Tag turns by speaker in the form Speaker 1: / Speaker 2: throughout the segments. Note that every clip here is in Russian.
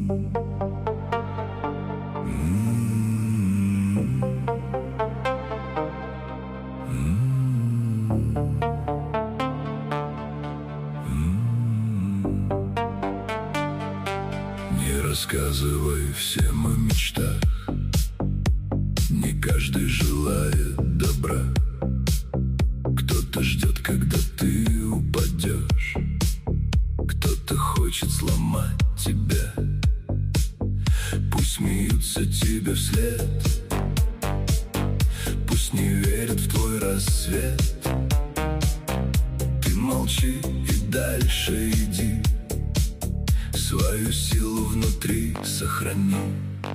Speaker 1: Не рассказывай всем о мечтах, не каждый желает добра. Кто-то ждет, когда ты упадешь, кто-то хочет сломать тебя. Пусть смеются тебе вслед, пусть не верят в твой рассвет. Ты молчи и дальше иди, свою силу внутри сохрани.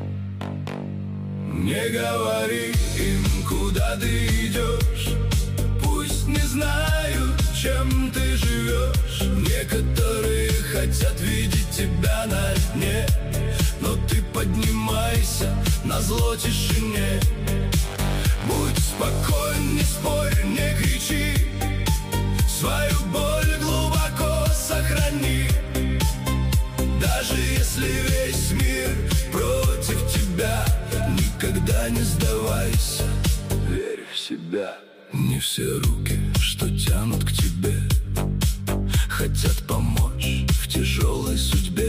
Speaker 1: Не говори им, куда ты идешь, пусть не знают, чем ты живешь. Некоторые хотят видеть тебя на дне, но ты поднимайся назло тишине. Будь спокоен, не спорь, не кричи, свою боль глубоко сохрани. Даже если весь мир против тебя, никогда не сдавайся, верь в себя. Не все руки, что тянут к тебе, хотят помочь в тяжелой судьбе.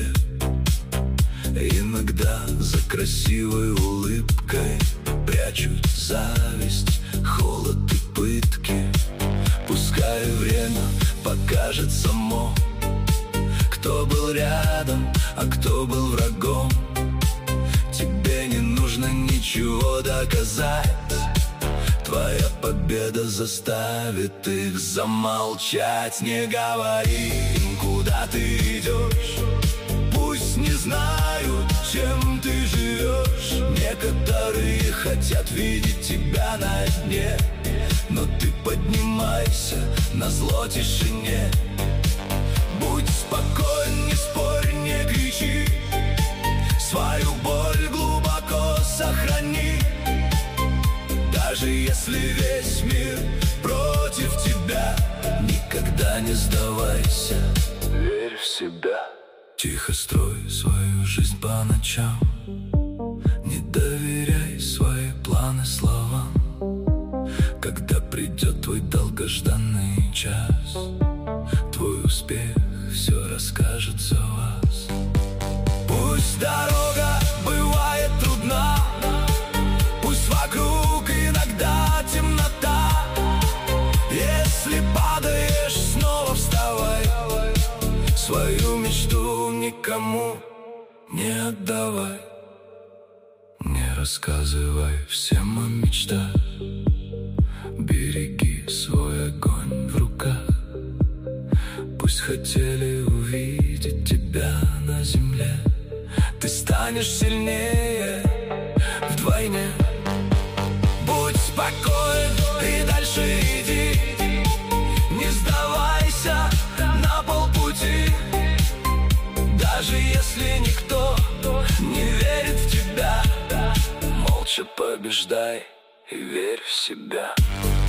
Speaker 1: Иногда за красивой улыбкой прячут зависть, холод и пытки. Пускай время покажет само, кто был рядом, а кто был врагом. Тебе не нужно ничего доказать, твоя победа заставит их замолчать. Не говори им, куда ты идешь, пусть не знают, чем ты живешь. Некоторые хотят видеть тебя на дне, но ты поднимайся назло тишине. Будь спокоен, не спорь, не кричи, свою боль глубоко сохрани. Даже если весь мир против тебя, никогда не сдавайся, верь в себя. Тихо строй свою жизнь по ночам, не доверяй свои планы словам. Когда придет твой долгожданный час, твой успех все расскажет за вас. Пусть дорога бывает трудна, пусть вокруг иногда темнота. Если падаешь, снова вставай, свою мечту никому не отдавай. Не рассказывай всем о мечтах, береги свой огонь в руках. Пусть хотели увидеть тебя на земле, ты станешь сильнее вдвойне. Будь спокоен и дальше иди, не сдавайся на полпути. Даже если никто не верит в тебя, молча побеждай и верь в себя.